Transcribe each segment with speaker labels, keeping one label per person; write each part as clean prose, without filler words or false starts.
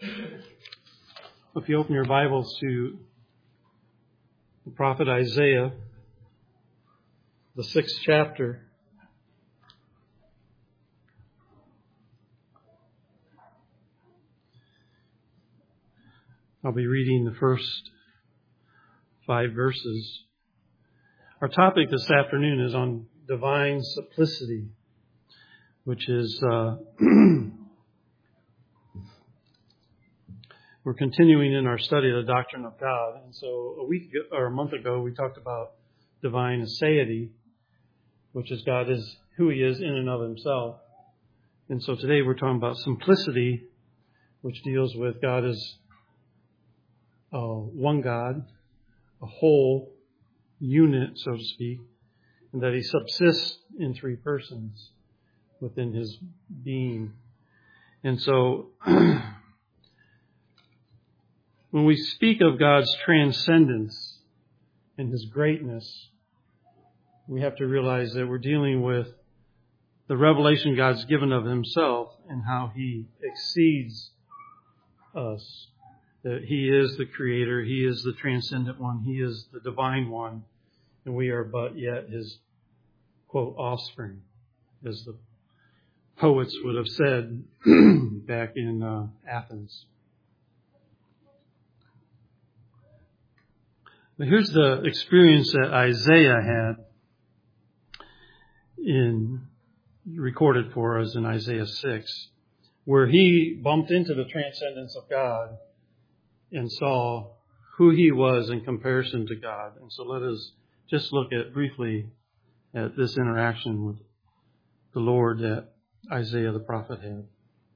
Speaker 1: If you open your Bibles to the prophet Isaiah, the 6th chapter, I'll be reading the first 5 verses. Our topic this afternoon is on divine simplicity, which is we're continuing in our study of the doctrine of God. And so a month ago, we talked about divine aseity, which is God is who He is in and of Himself. And so today we're talking about simplicity, which deals with God as one God, a whole unit, so to speak, and that He subsists in 3 persons within His being. And so when we speak of God's transcendence and His greatness, we have to realize that we're dealing with the revelation God's given of Himself and how He exceeds us. That He is the Creator, He is the transcendent one, He is the divine one, and we are but yet His, quote, offspring, as the poets would have said back in Athens. But here's the experience that Isaiah had recorded for us in Isaiah 6, where he bumped into the transcendence of God and saw who He was in comparison to God. And so let us just look briefly at this interaction with the Lord that Isaiah the prophet had.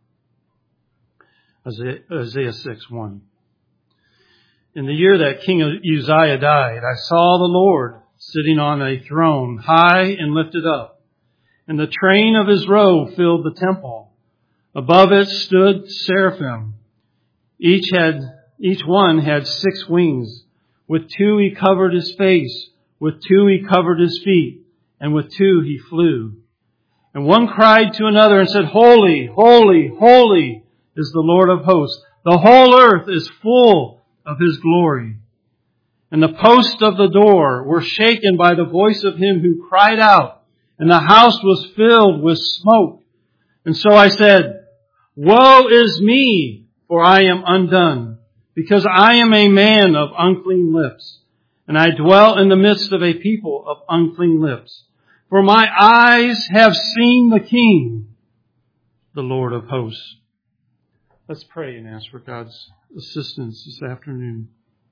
Speaker 1: Isaiah 6:1. In the year that King Uzziah died, I saw the Lord sitting on a throne, high and lifted up, and the train of His robe filled the temple. Above it stood seraphim. Each one had 6 wings. With 2 He covered His face, with 2 He covered His feet, and with 2 He flew. And one cried to another and said, Holy, holy, holy is the Lord of hosts. The whole earth is full of His glory. And the posts of the door were shaken by the voice of him who cried out, and the house was filled with smoke. And so I said, Woe is me, for I am undone, because I am a man of unclean lips, and I dwell in the midst of a people of unclean lips. For my eyes have seen the King, the Lord of hosts. Let's pray and ask for God's assistance this afternoon.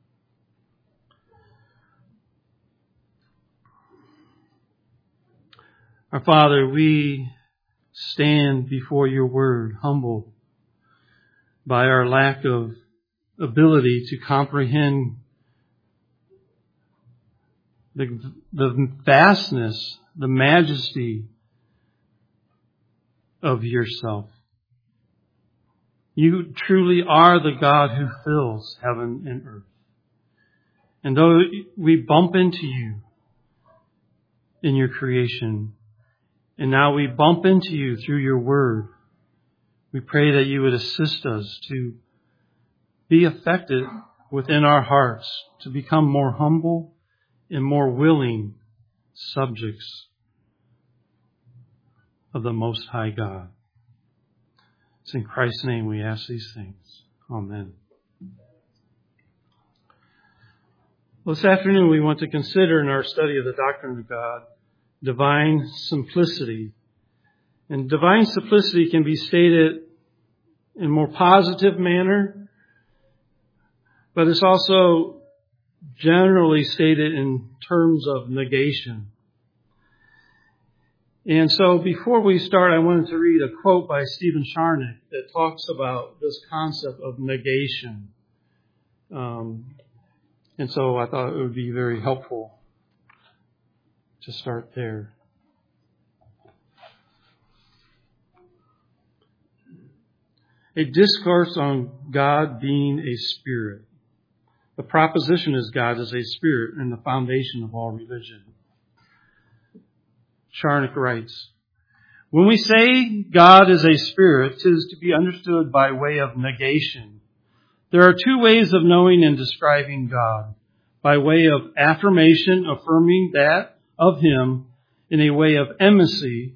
Speaker 1: Our Father, we stand before Your Word, humbled by our lack of ability to comprehend the vastness, the majesty of Yourself. You truly are the God who fills heaven and earth. And though we bump into You in Your creation, and now we bump into You through Your Word, we pray that You would assist us to be affected within our hearts, to become more humble and more willing subjects of the Most High God. It's in Christ's name we ask these things. Amen. Well, this afternoon we want to consider in our study of the doctrine of God, divine simplicity. And divine simplicity can be stated in a more positive manner, but it's also generally stated in terms of negation. And so before we start, I wanted to read a quote by Stephen Charnock that talks about this concept of negation. And so I thought it would be very helpful to start there. A discourse on God being a spirit. The proposition is God is a spirit and the foundation of all religion. Charnock writes, when we say God is a spirit, 'tis to be understood by way of negation, There are two ways of knowing and describing God. By way of affirmation, affirming that of Him, in a way of eminency,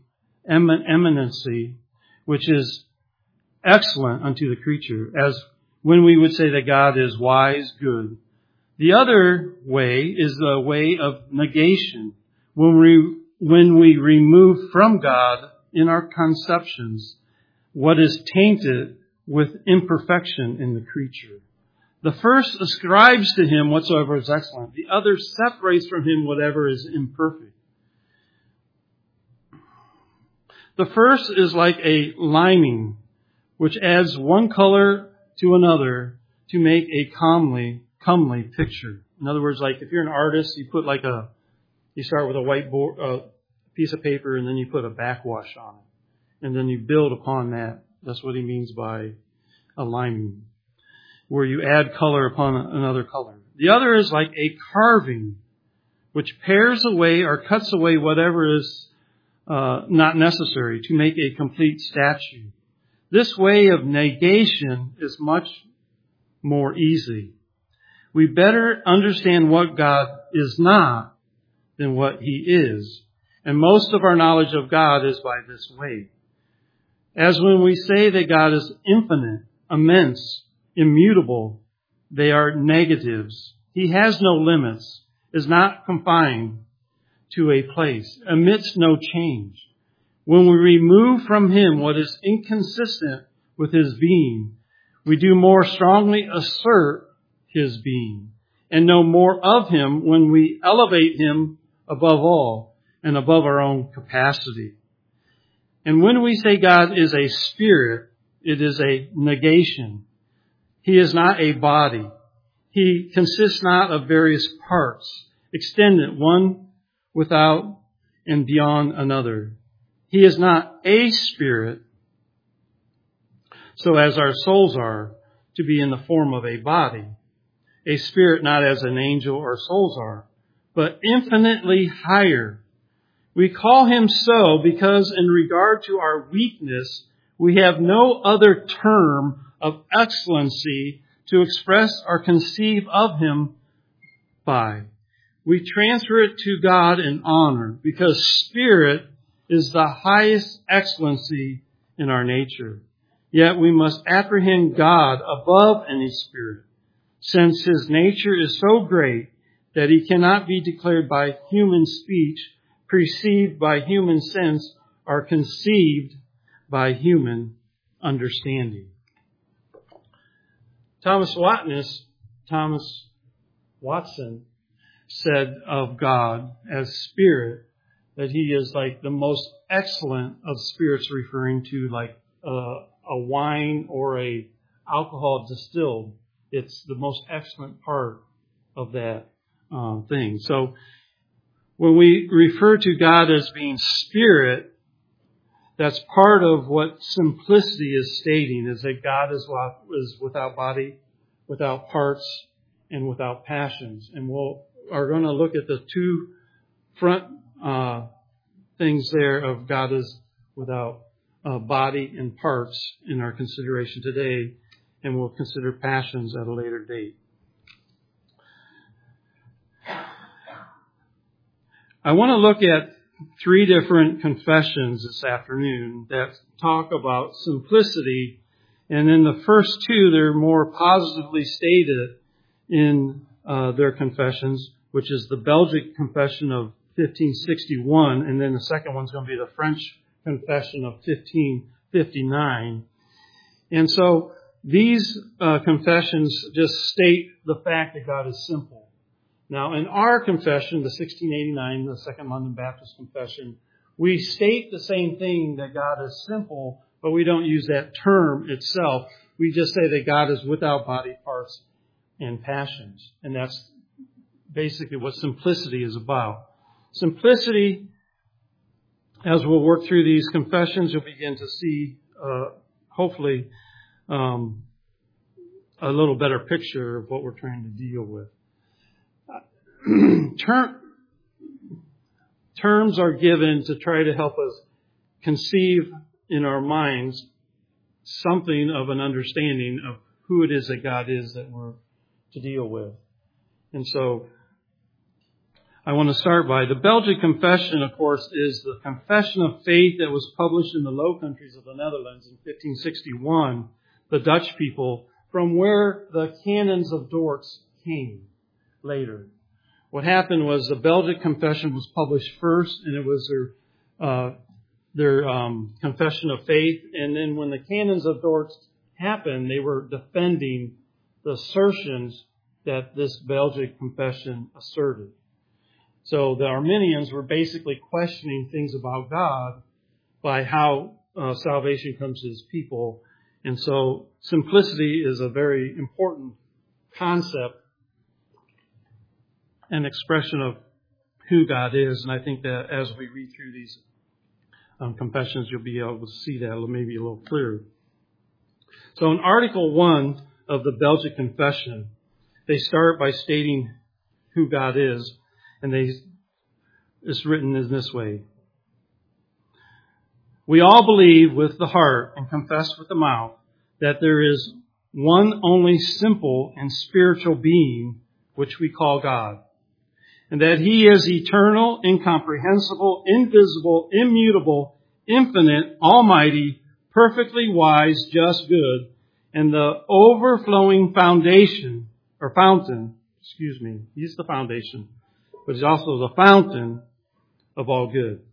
Speaker 1: which is excellent unto the creature, as when we would say that God is wise, good. The other way is the way of negation, when we remove from God in our conceptions what is tainted with imperfection in the creature. The first ascribes to Him whatsoever is excellent. The other separates from Him whatever is imperfect. The first is like a liming, which adds one color to another to make a comely picture. In other words, like if you're an artist, you start with a whiteboard, piece of paper, and then you put a backwash on it. And then you build upon that. That's what he means by a liming, where you add color upon another color. The other is like a carving, which pares away or cuts away whatever is not necessary to make a complete statue. This way of negation is much more easy. We better understand what God is not than what He is. And most of our knowledge of God is by this way. As when we say that God is infinite, immense, immutable, they are negatives. He has no limits, is not confined to a place, admits no change. When we remove from Him what is inconsistent with His being, we do more strongly assert His being and know more of Him when we elevate Him above all and above our own capacity. And when we say God is a spirit, it is a negation. He is not a body. He consists not of various parts, extended one without and beyond another. He is not a spirit, so as our souls are, to be in the form of a body. A spirit not as an angel or souls are, but infinitely higher. We call Him so because in regard to our weakness, we have no other term of excellency to express or conceive of Him by. We transfer it to God in honor because spirit is the highest excellency in our nature. Yet we must apprehend God above any spirit, since His nature is so great that He cannot be declared by human speech, perceived by human sense, or conceived by human understanding. Thomas Watson said of God as spirit that He is like the most excellent of spirits, referring to like a wine or a alcohol distilled. It's the most excellent part of that thing. So when we refer to God as being spirit, that's part of what simplicity is stating, is that God is without body, without parts, and without passions. And we are going to look at the two front things there of God is without body and parts in our consideration today, and we'll consider passions at a later date. I want to look at three different confessions this afternoon that talk about simplicity, and in the first two, they're more positively stated in their confessions, which is the Belgic Confession of 1561, and then the second one's going to be the French Confession of 1559. And so these confessions just state the fact that God is simple. Now, in our confession, the 1689, the Second London Baptist Confession, we state the same thing, that God is simple, but we don't use that term itself. We just say that God is without body, parts, and passions. And that's basically what simplicity is about. Simplicity, as we'll work through these confessions, you'll begin to see, hopefully, a little better picture of what we're trying to deal with. Terms are given to try to help us conceive in our minds something of an understanding of who it is that God is that we're to deal with. And so I want to start by the Belgic Confession, of course, is the confession of faith that was published in the Low Countries of the Netherlands in 1561, the Dutch people, from where the Canons of Dort came later. What happened was the Belgic Confession was published first, and it was their confession of faith. And then when the Canons of Dort happened, they were defending the assertions that this Belgic Confession asserted. So the Arminians were basically questioning things about God by how salvation comes to His people. And so simplicity is a very important concept and expression of who God is. And I think that as we read through these confessions, you'll be able to see that maybe a little clearer. So in Article 1 of the Belgic Confession, they start by stating who God is. And it's written in this way. We all believe with the heart and confess with the mouth that there is one only simple and spiritual being, which we call God, and that He is eternal, incomprehensible, invisible, immutable, infinite, almighty, perfectly wise, just, good, and the overflowing fountain. He's the foundation, but He's also the fountain of all good.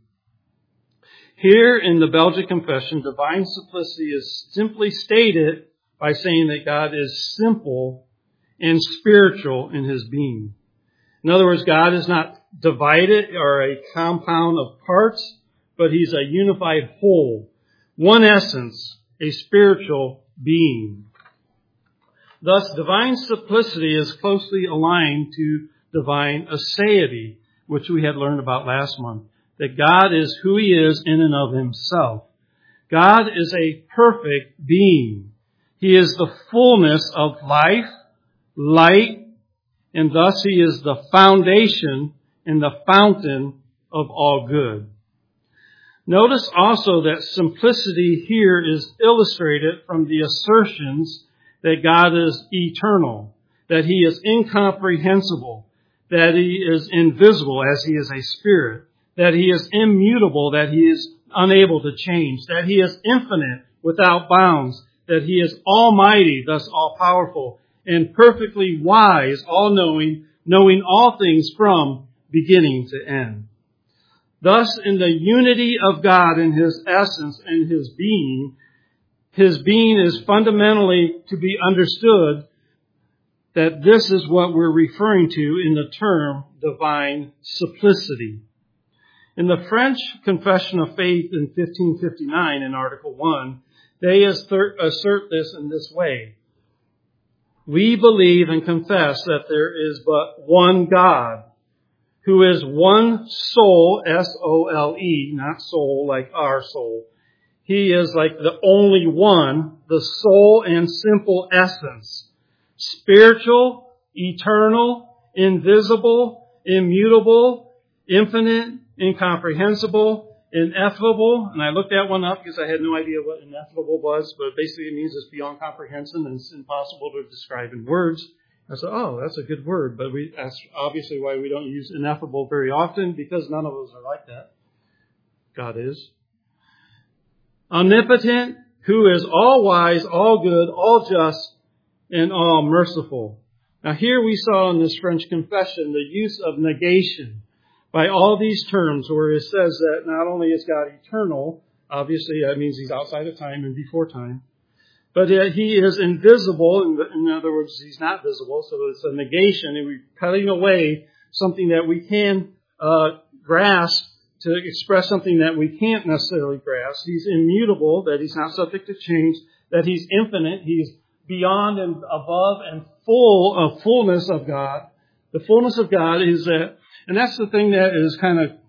Speaker 1: Here in the Belgic Confession, divine simplicity is simply stated by saying that God is simple and spiritual in His being. In other words, God is not divided or a compound of parts, but He's a unified whole, one essence, a spiritual being. Thus, divine simplicity is closely aligned to divine aseity, which we had learned about last month, that God is who He is in and of Himself. God is a perfect being. He is the fullness of life, light, and thus He is the foundation and the fountain of all good. Notice also that simplicity here is illustrated from the assertions that God is eternal, that He is incomprehensible, that He is invisible as He is a spirit, that He is immutable, that He is unable to change, that He is infinite without bounds, that He is almighty, thus all-powerful, and perfectly wise, all-knowing, knowing all things from beginning to end. Thus, in the unity of God in His essence and His being is fundamentally to be understood that this is what we're referring to in the term divine simplicity. In the French Confession of Faith in 1559 in Article 1, they assert this in this way. We believe and confess that there is but one God, who is one soul, S-O-L-E, not soul like our soul. He is like the only one, the sole and simple essence, spiritual, eternal, invisible, immutable, infinite, incomprehensible, ineffable. And I looked that one up because I had no idea what ineffable was, but basically it means it's beyond comprehension and it's impossible to describe in words. I said, oh, that's a good word, but that's obviously why we don't use ineffable very often, because none of us are like that. God is. Omnipotent, who is all wise, all good, all just, and all merciful. Now here we saw in this French confession the use of negation by all these terms, where it says that not only is God eternal, obviously that means He's outside of time and before time, but He is invisible. In other words, He's not visible, so it's a negation, and we're cutting away something that we can grasp to express something that we can't necessarily grasp. He's immutable, that He's not subject to change, that He's infinite, He's beyond and above and full of fullness of God. The fullness of God is that, and that's the thing that is kind of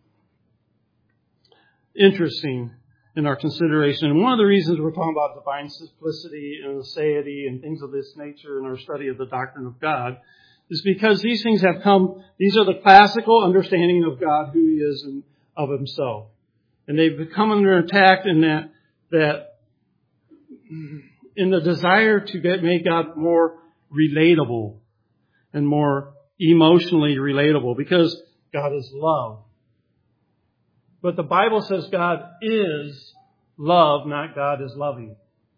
Speaker 1: interesting in our consideration. And one of the reasons we're talking about divine simplicity and aseity and things of this nature in our study of the doctrine of God is because these things have come, these are the classical understanding of God, who He is and of Himself. And they've come under attack in that in the desire to make God more relatable and more emotionally relatable, because God is love. But the Bible says God is love, not God is loving.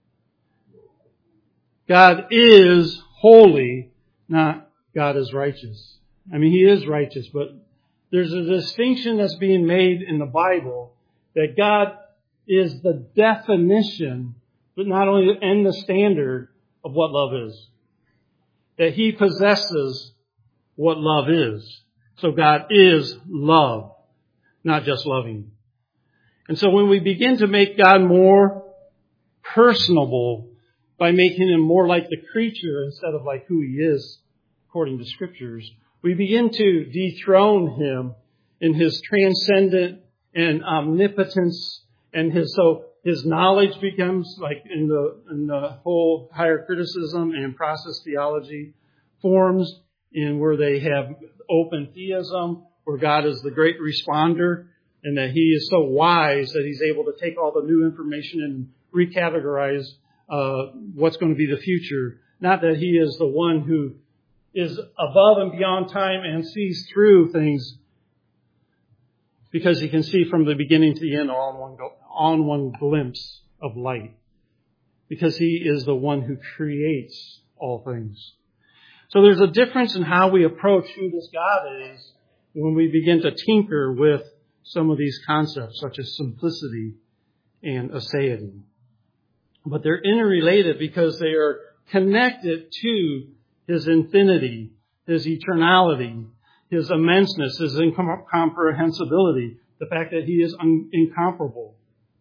Speaker 1: God is holy, not God is righteous. I mean, He is righteous, but there's a distinction that's being made in the Bible that God is the definition, but not only and the standard of what love is. That He possesses what love is. So God is love, not just loving. And so when we begin to make God more personable by making Him more like the creature instead of like who He is according to Scriptures, we begin to dethrone Him in His transcendent and omnipotence, and His knowledge becomes like in the whole higher criticism and process theology forms in where they have open theism, where God is the great responder, and that He is so wise that He's able to take all the new information and recategorize what's going to be the future. Not that He is the one who is above and beyond time and sees through things, because He can see from the beginning to the end all in one glimpse of light. Because He is the one who creates all things. So there's a difference in how we approach who this God is when we begin to tinker with some of these concepts, such as simplicity and aseity. But they're interrelated because they are connected to His infinity, His eternality, His immenseness, His incomprehensibility, the fact that He is incomparable.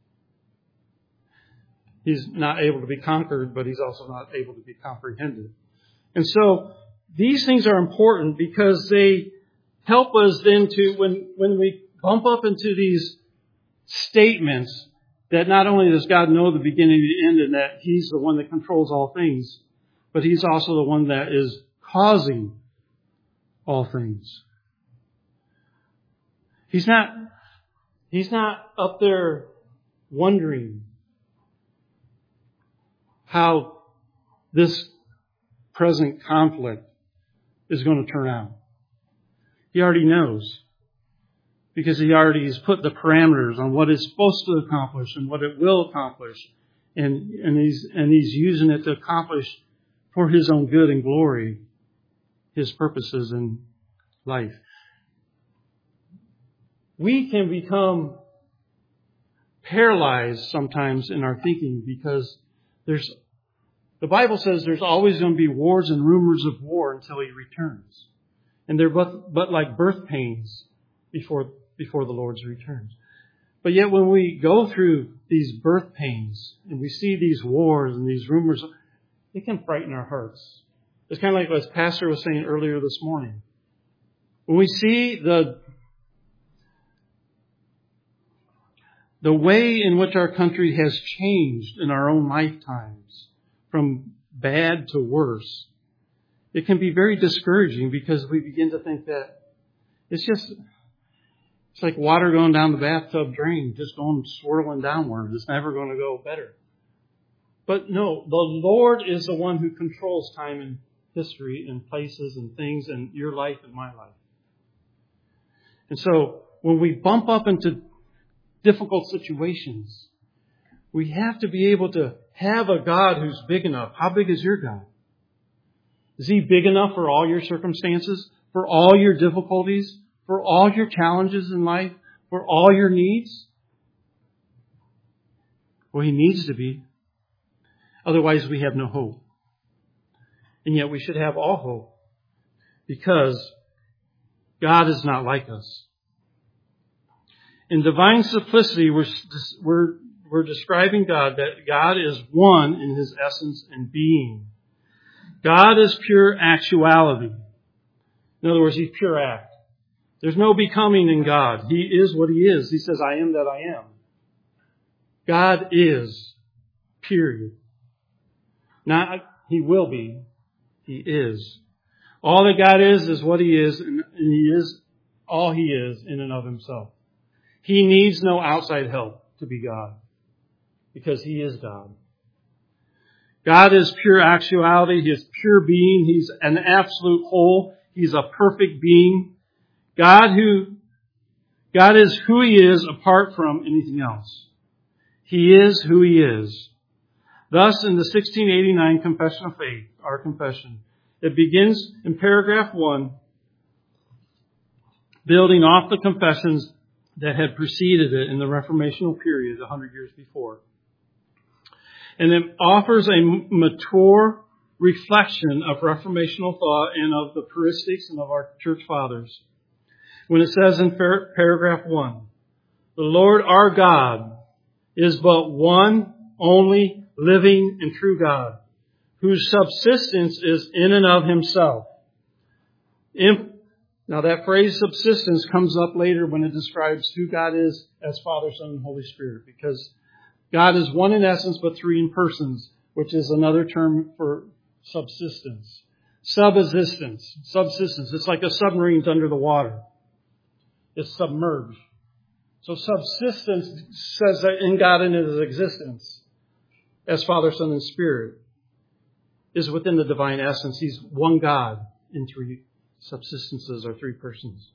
Speaker 1: He's not able to be conquered, but He's also not able to be comprehended. And so these things are important because they help us then to, when we bump up into these statements that not only does God know the beginning and the end and that He's the one that controls all things, but He's also the one that is causing all things. He's not up there wondering how this present conflict is going to turn out. He already knows, because He already has put the parameters on what it's supposed to accomplish and what it will accomplish, and he's using it to accomplish for His own good and glory His purposes in life. We can become paralyzed sometimes in our thinking because the Bible says there's always going to be wars and rumors of war until He returns. And they're but like birth pains before the Lord's returns. But yet when we go through these birth pains and we see these wars and these rumors, it can frighten our hearts. It's kind of like what Pastor was saying earlier this morning. When we see the way in which our country has changed in our own lifetimes, from bad to worse, it can be very discouraging because we begin to think that it's like water going down the bathtub drain, just going swirling downward. It's never going to go better. But no, the Lord is the one who controls time and history and places and things and your life and my life. And so when we bump up into difficult situations, we have to be able to have a God who's big enough. How big is your God? Is He big enough for all your circumstances, for all your difficulties, for all your challenges in life, for all your needs? Well, He needs to be. Otherwise, we have no hope. And yet we should have all hope, because God is not like us. In divine simplicity, we're describing God, that God is one in His essence and being. God is pure actuality. In other words, He's pure act. There's no becoming in God. He is what He is. He says, I am that I am. God is, period. Not He will be. He is. All that God is what He is, and He is all He is in and of Himself. He needs no outside help to be God, because He is God. God is pure actuality. He is pure being. He's an absolute whole. He's a perfect being. God is who He is apart from anything else. He is who He is. Thus, in the 1689 Confession of Faith, our confession, it begins in paragraph 1, building off the confessions that had preceded it in the Reformational period 100 years before. And it offers a mature reflection of Reformational thought and of the patristics and of our church fathers. When it says in paragraph 1, the Lord our God is but one, only, living and true God, whose subsistence is in and of Himself. Now that phrase subsistence comes up later when it describes who God is as Father, Son, and Holy Spirit, because God is one in essence but three in persons, which is another term for subsistence. Subsistence. It's like a submarine's under the water. It's submerged. So subsistence says that in God and in His existence, as Father, Son, and Spirit, is within the divine essence. He's one God in three subsistences or three persons.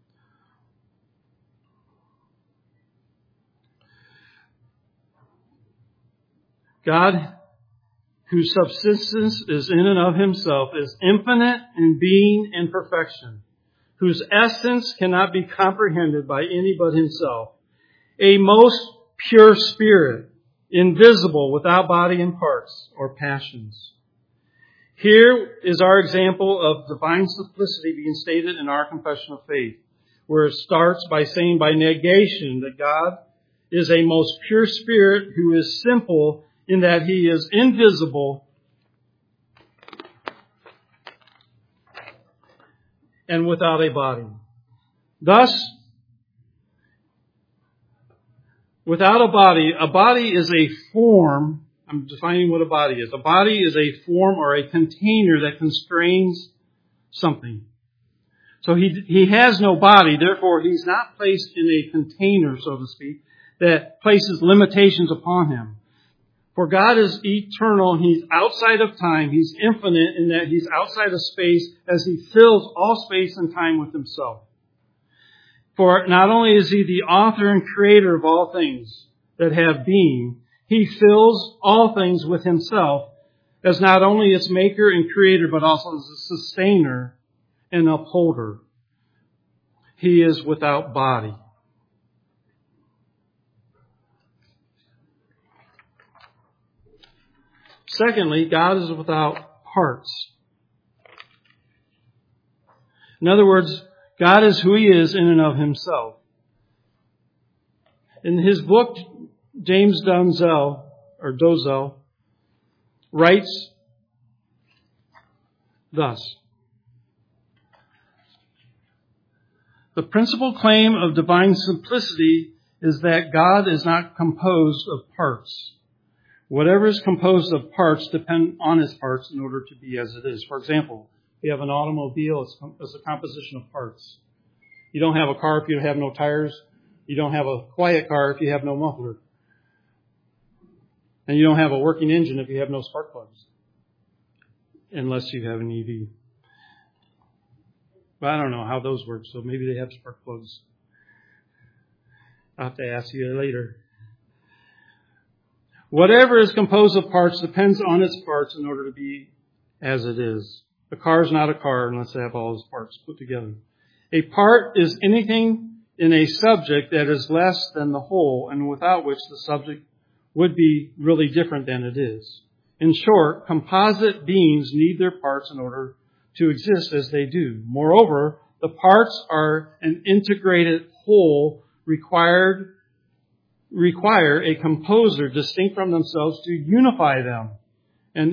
Speaker 1: God, whose subsistence is in and of Himself, is infinite in being and perfection, whose essence cannot be comprehended by any but Himself, a most pure spirit, invisible, without body and parts or passions. Here is our example of divine simplicity being stated in our confession of faith, where it starts by saying by negation that God is a most pure spirit who is simple in that He is invisible and without a body. Thus, without a body is a form. I'm defining what a body is. A body is a form or a container that constrains something. So he has no body, therefore He's not placed in a container, so to speak, that places limitations upon Him. For God is eternal, He's outside of time, He's infinite in that He's outside of space as He fills all space and time with Himself. For not only is He the author and creator of all things that have being, He fills all things with Himself as not only its maker and creator, but also as a sustainer and upholder. He is without body. Secondly, God is without parts. In other words, God is who He is in and of Himself. In his book, James Dozell writes thus: the principal claim of divine simplicity is that God is not composed of parts. Whatever is composed of parts depend on its parts in order to be as it is. For example, if you have an automobile, it's a composition of parts. You don't have a car if you have no tires. You don't have a quiet car if you have no muffler. And you don't have a working engine if you have no spark plugs. Unless you have an EV. But I don't know how those work, so maybe they have spark plugs. I'll have to ask you later. Whatever is composed of parts depends on its parts in order to be as it is. A car is not a car unless they have all its parts put together. A part is anything in a subject that is less than the whole and without which the subject would be really different than it is. In short, composite beings need their parts in order to exist as they do. Moreover, the parts are an integrated whole require a composer distinct from themselves to unify them, an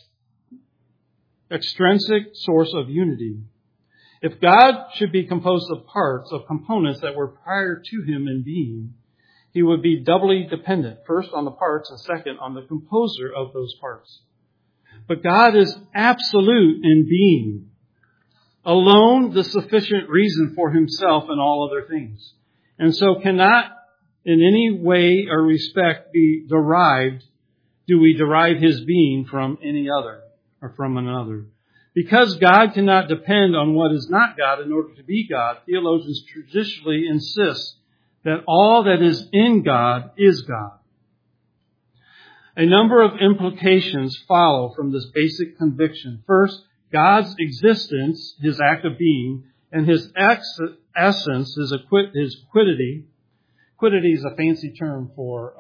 Speaker 1: extrinsic source of unity. If God should be composed of parts, of components that were prior to Him in being, He would be doubly dependent, first on the parts and second on the composer of those parts. But God is absolute in being, alone the sufficient reason for Himself and all other things, and so cannot in any way or respect be derived do we derive His being from any other or from another. Because God cannot depend on what is not God in order to be God, theologians traditionally insist that all that is in God is God. A number of implications follow from this basic conviction. First, God's existence, His act of being, and His essence, His quiddity. Quiddity is a fancy term for,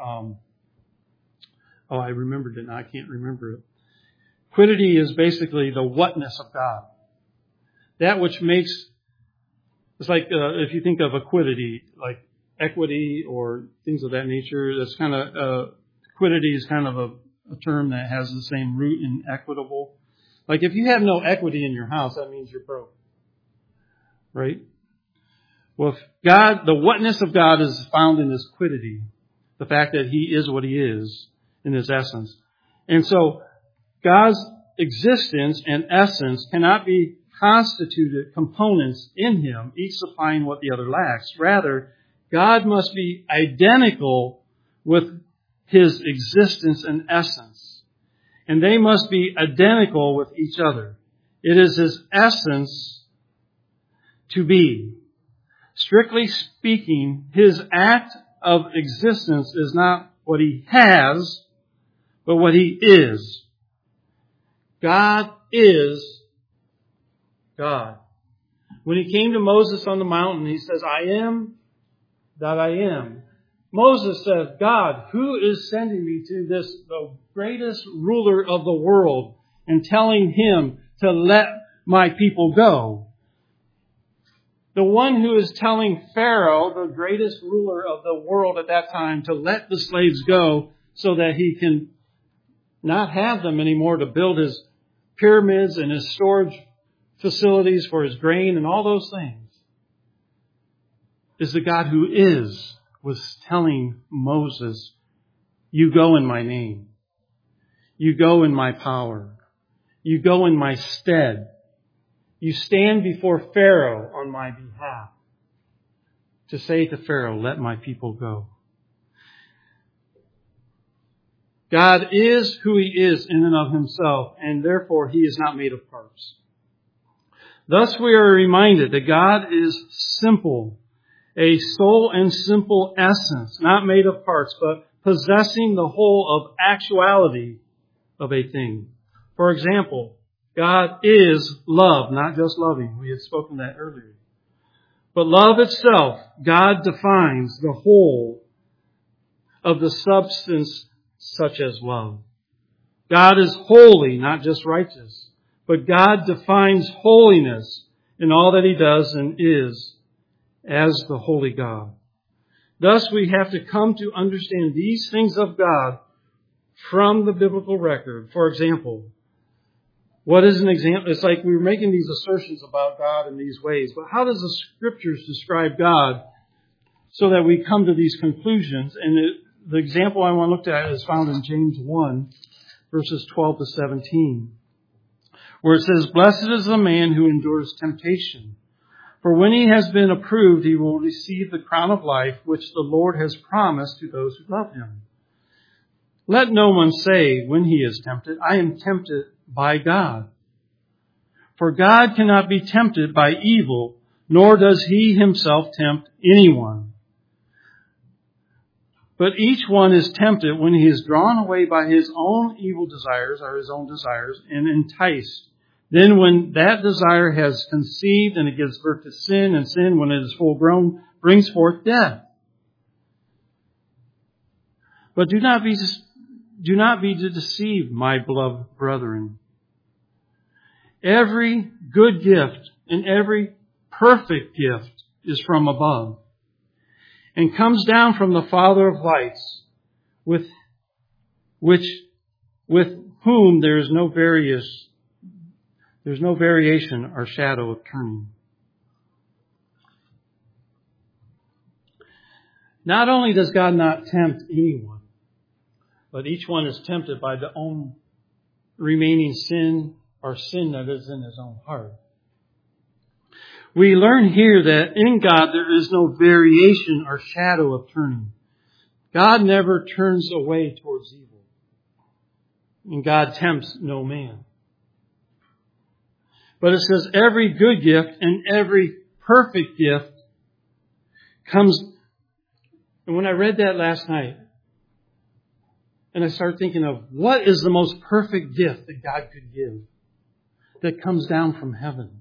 Speaker 1: I remembered it, now I can't remember it. Quiddity is basically the whatness of God. That which makes, it's like if you think of equity, like equity or things of that nature, that's kind of, quiddity is kind of a term that has the same root in equitable. Like if you have no equity in your house, that means you're broke. Right? Well, if God, the whatness of God is found in His quiddity. The fact that He is what He is in His essence. And so, God's existence and essence cannot be constituted components in Him, each supplying what the other lacks. Rather, God must be identical with His existence and essence. And they must be identical with each other. It is His essence to be. Strictly speaking, His act of existence is not what He has, but what He is. God is God. When He came to Moses on the mountain, He says, I am that I am. Moses said, God, who is sending me to the greatest ruler of the world, and telling him to let my people go? The one who is telling Pharaoh, the greatest ruler of the world at that time, to let the slaves go so that he can not have them anymore to build his pyramids and his storage facilities for his grain and all those things, is the God who was telling Moses, you go in my name. You go in my power. You go in my stead. You stand before Pharaoh on my behalf to say to Pharaoh, let my people go. God is who He is in and of Himself, and therefore He is not made of parts. Thus we are reminded that God is simple, a sole and simple essence, not made of parts, but possessing the whole of actuality of a thing. For example, God is love, not just loving. We had spoken that earlier. But love itself, God defines the whole of the substance such as love. God is holy, not just righteous. But God defines holiness in all that He does and is as the holy God. Thus we have to come to understand these things of God from the biblical record. For example, what is an example? It's like we were making these assertions about God in these ways, but how does the Scriptures describe God so that we come to these conclusions? And the example I want to look at is found in James 1, verses 12 to 17, where it says, blessed is the man who endures temptation, for when he has been approved, he will receive the crown of life which the Lord has promised to those who love Him. Let no one say when he is tempted, I am tempted by God. For God cannot be tempted by evil, nor does He Himself tempt anyone. But each one is tempted when he is drawn away by his own evil desires, or his own desires, and enticed. Then when that desire has conceived and it gives birth to sin, and sin, when it is full grown, brings forth death. But do not be deceived, my beloved brethren. Every good gift and every perfect gift is from above, and comes down from the Father of lights, with whom there is no variation or shadow of turning. Not only does God not tempt anyone, but each one is tempted by the own remaining sin or sin that is in his own heart. We learn here that in God there is no variation or shadow of turning. God never turns away towards evil. And God tempts no man. But it says every good gift and every perfect gift comes. And when I read that last night, and I started thinking of what is the most perfect gift that God could give that comes down from heaven?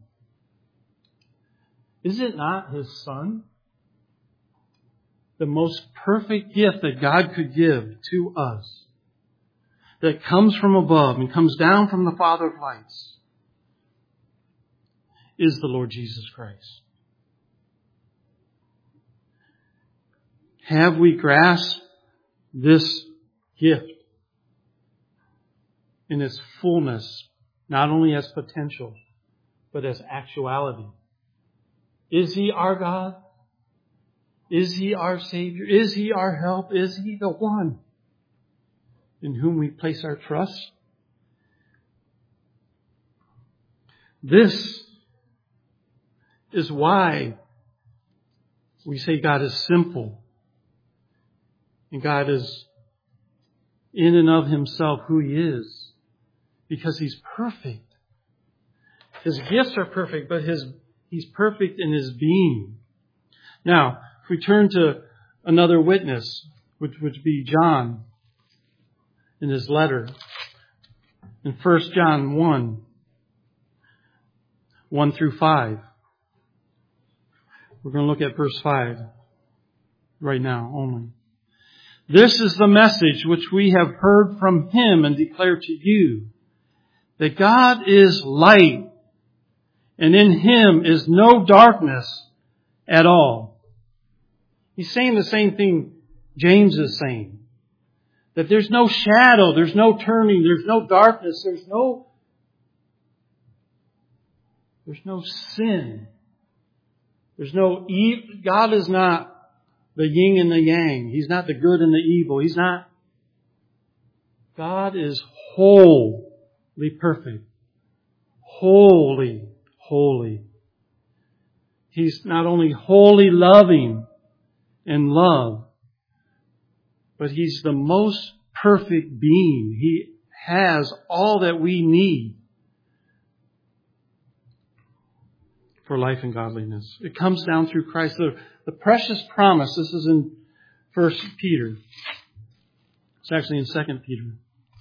Speaker 1: Is it not His Son? The most perfect gift that God could give to us, that comes from above and comes down from the Father of lights, is the Lord Jesus Christ. Have we grasped this gift in its fullness, not only as potential, but as actuality? Is He our God? Is He our Savior? Is He our help? Is He the one in whom we place our trust? This is why we say God is simple. And God is in and of Himself who He is. Because He's perfect. His gifts are perfect, but He's perfect in His being. Now, if we turn to another witness, which would be John in his letter, in 1 John 1 through 5. We're going to look at verse 5 right now only. This is the message which we have heard from Him and declare to you, that God is light, and in Him is no darkness at all. He's saying the same thing James is saying. That there's no shadow, there's no turning, there's no darkness, there's no sin. There's no evil. God is not the yin and the yang. He's not the good and the evil. He's not. God is wholly perfect. Holy, holy. He's not only wholly loving and love, but He's the most perfect being. He has all that we need for life and godliness. It comes down through Christ. The precious promise, this is in 1 Peter. It's actually in 2 Peter.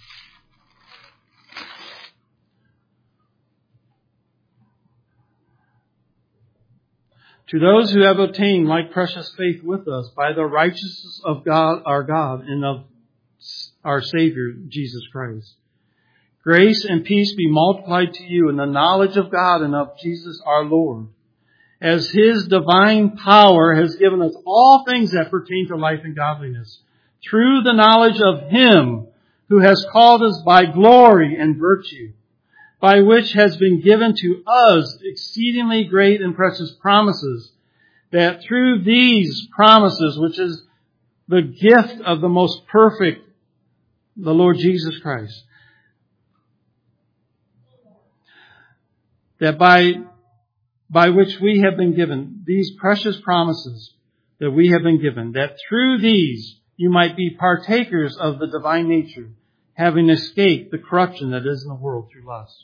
Speaker 1: To those who have obtained like precious faith with us by the righteousness of God, our God, and of our Savior, Jesus Christ. Grace and peace be multiplied to you in the knowledge of God and of Jesus our Lord, as His divine power has given us all things that pertain to life and godliness, through the knowledge of Him who has called us by glory and virtue, by which has been given to us exceedingly great and precious promises, that through these promises, which is the gift of the most perfect, the Lord Jesus Christ, that by which we have been given, these precious promises that we have been given, that through these you might be partakers of the divine nature, having escaped the corruption that is in the world through lust.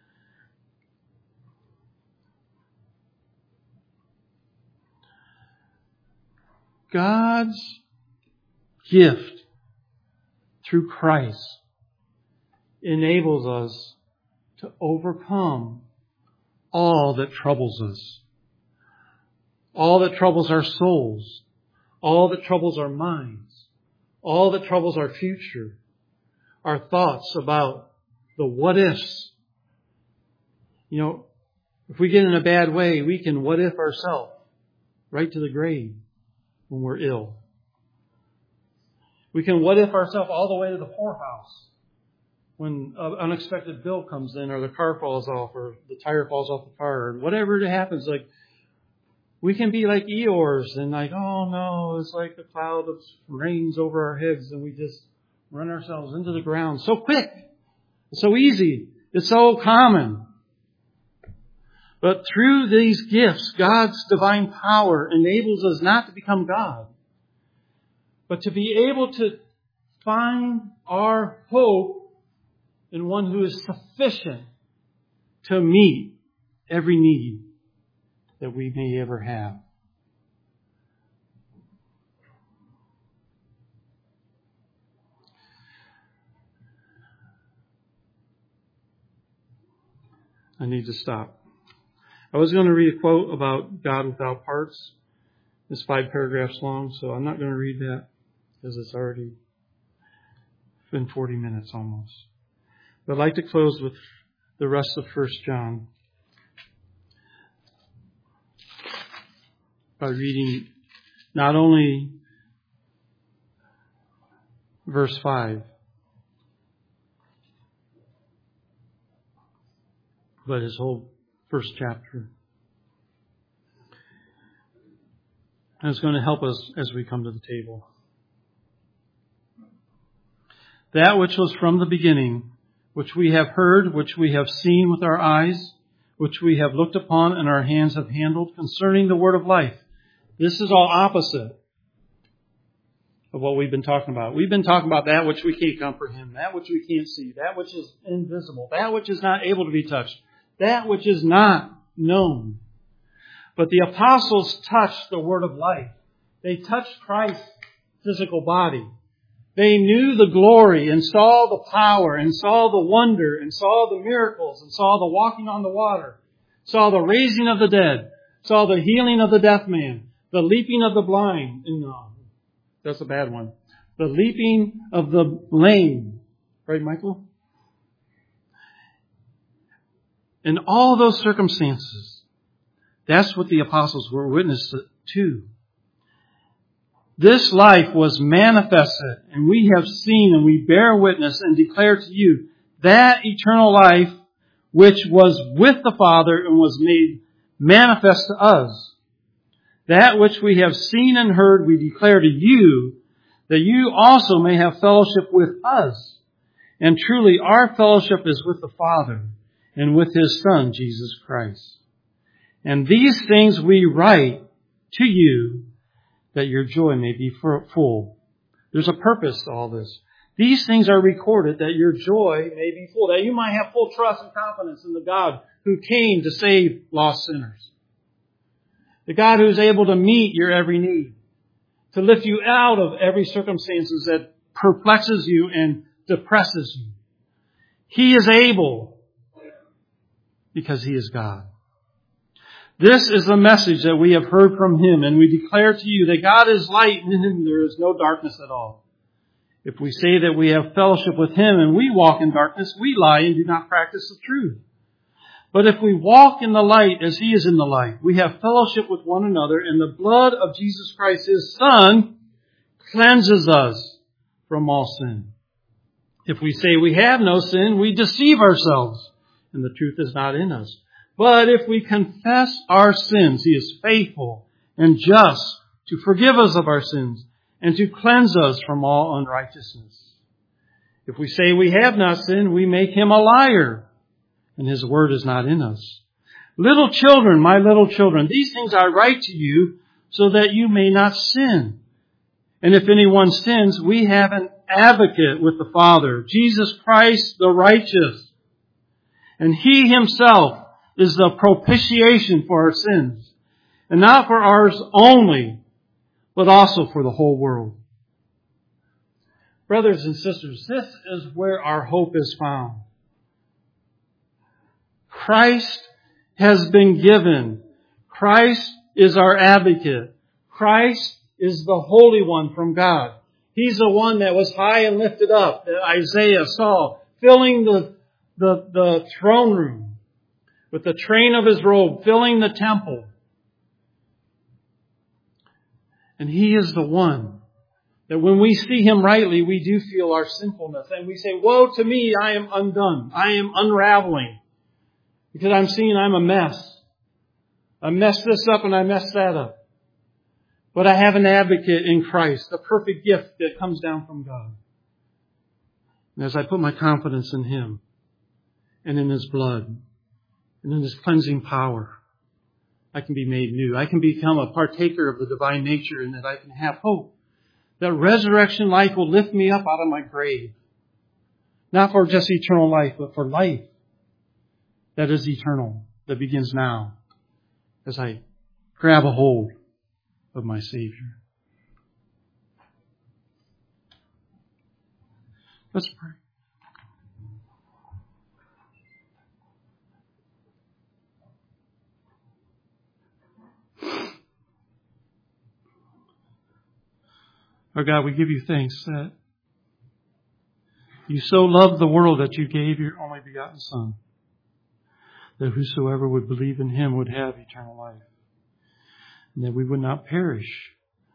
Speaker 1: God's gift through Christ enables us to overcome all that troubles us, all that troubles our souls, all that troubles our minds, all that troubles our future, our thoughts about the what ifs. You know, if we get in a bad way, we can what if ourselves right to the grave when we're ill. We can what if ourselves all the way to the poorhouse when an unexpected bill comes in, or the car falls off, or the tire falls off the car, or whatever it happens. Like, we can be like Eeyores and like, oh no, it's like a cloud of rains over our heads, and we just run ourselves into the ground so quick. It's so easy. It's so common. But through these gifts, God's divine power enables us not to become God, but to be able to find our hope and one who is sufficient to meet every need that we may ever have. I need to stop. I was going to read a quote about God without parts. It's 5 paragraphs long, so I'm not going to read that because it's already been 40 minutes almost. But I'd like to close with the rest of 1 John by reading not only verse 5, but his whole first chapter. And it's going to help us as we come to the table. That which was from the beginning, which we have heard, which we have seen with our eyes, which we have looked upon and our hands have handled concerning the word of life. This is all opposite of what we've been talking about. We've been talking about that which we can't comprehend, that which we can't see, that which is invisible, that which is not able to be touched, that which is not known. But the apostles touched the word of life. They touched Christ's physical body. They knew the glory and saw the power and saw the wonder and saw the miracles and saw the walking on the water, saw the raising of the dead, saw the healing of the deaf man, the leaping of the blind. No, that's a bad one. The leaping of the lame. Right, Michael? In all those circumstances, that's what the apostles were witness to. This life was manifested, and we have seen and we bear witness and declare to you that eternal life which was with the Father and was made manifest to us. That which we have seen and heard we declare to you, that you also may have fellowship with us. And truly our fellowship is with the Father and with His Son, Jesus Christ. And these things we write to you, that your joy may be full. There's a purpose to all this. These things are recorded that your joy may be full, that you might have full trust and confidence in the God who came to save lost sinners. The God who is able to meet your every need, to lift you out of every circumstances that perplexes you and depresses you. He is able because He is God. This is the message that we have heard from Him, and we declare to you that God is light and in Him there is no darkness at all. If we say that we have fellowship with Him and we walk in darkness, we lie and do not practice the truth. But if we walk in the light as He is in the light, we have fellowship with one another, and the blood of Jesus Christ, His Son, cleanses us from all sin. If we say we have no sin, we deceive ourselves, and the truth is not in us. But if we confess our sins, He is faithful and just to forgive us of our sins and to cleanse us from all unrighteousness. If we say we have not sinned, we make Him a liar, and His word is not in us. Little children, my little children, these things I write to you so that you may not sin. And if anyone sins, we have an advocate with the Father, Jesus Christ the righteous. And He Himself is the propitiation for our sins, and not for ours only, but also for the whole world. Brothers and sisters, this is where our hope is found. Christ has been given. Christ is our advocate. Christ is the Holy One from God. He's the one that was high and lifted up, that Isaiah saw, filling the throne room with the train of His robe, filling the temple. And He is the one that when we see Him rightly, we do feel our sinfulness. And we say, woe to me, I am undone. I am unraveling. Because I'm seeing I'm a mess. I messed this up and I messed that up. But I have an advocate in Christ, the perfect gift that comes down from God. And as I put my confidence in Him and in His blood and in His cleansing power, I can be made new. I can become a partaker of the divine nature, and that I can have hope that resurrection life will lift me up out of my grave. Not for just eternal life, but for life that is eternal, that begins now as I grab a hold of my Savior. Let's pray. Our God, we give you thanks that you so loved the world that you gave your only begotten Son, that whosoever would believe in him would have eternal life, and that we would not perish,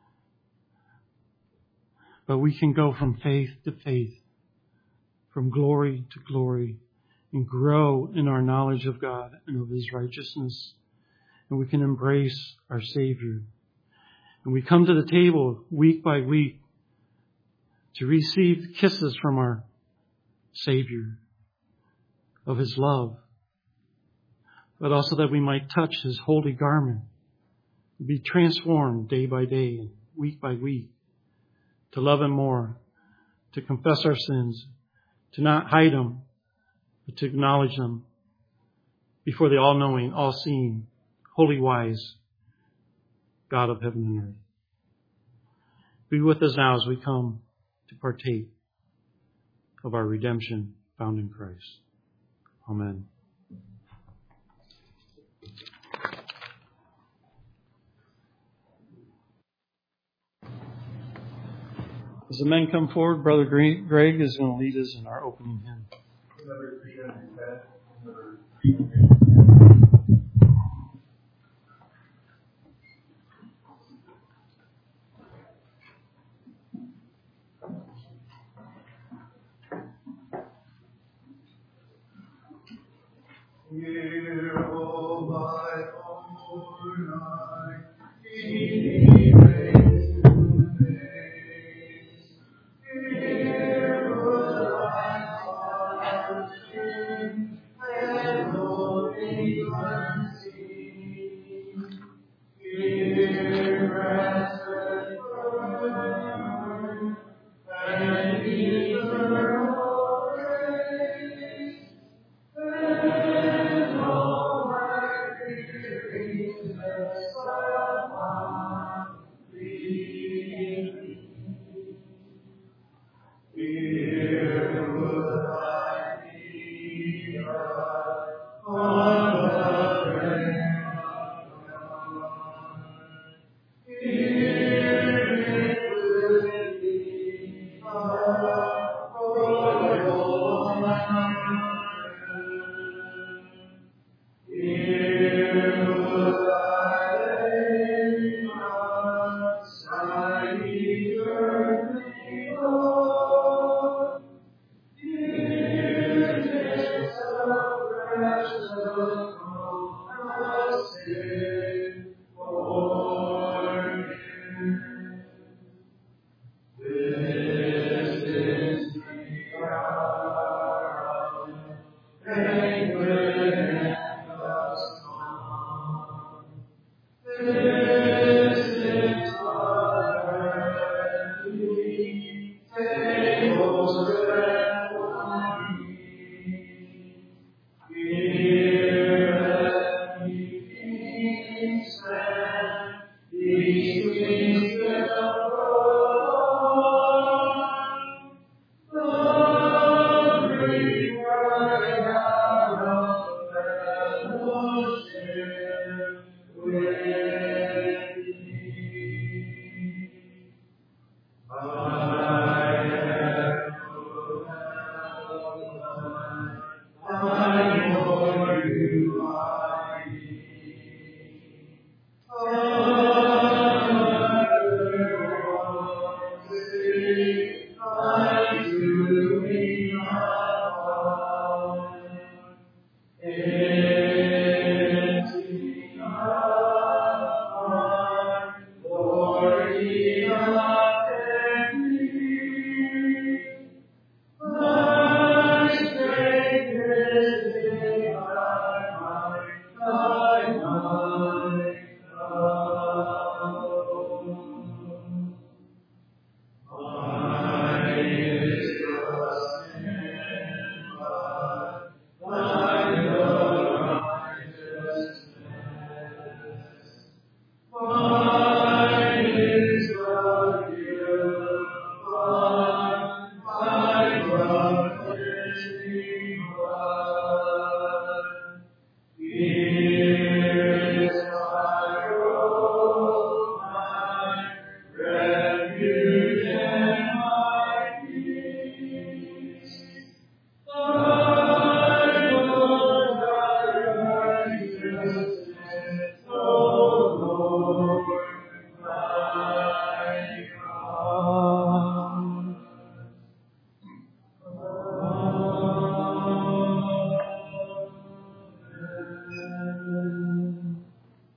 Speaker 1: but we can go from faith to faith, from glory to glory, and grow in our knowledge of God and of His righteousness. And we can embrace our Savior. And we come to the table week by week to receive kisses from our Savior of His love, but also that we might touch His holy garment, be transformed day by day and week by week, to love Him more, to confess our sins, to not hide them, but to acknowledge them before the all-knowing, all-seeing, holy, wise God of heaven and earth. Be with us now as we come to partake of our redemption found in Christ. Amen. As the men come forward, Brother Greg is going to lead us in our opening hymn.
Speaker 2: Hear, O my own eye, city.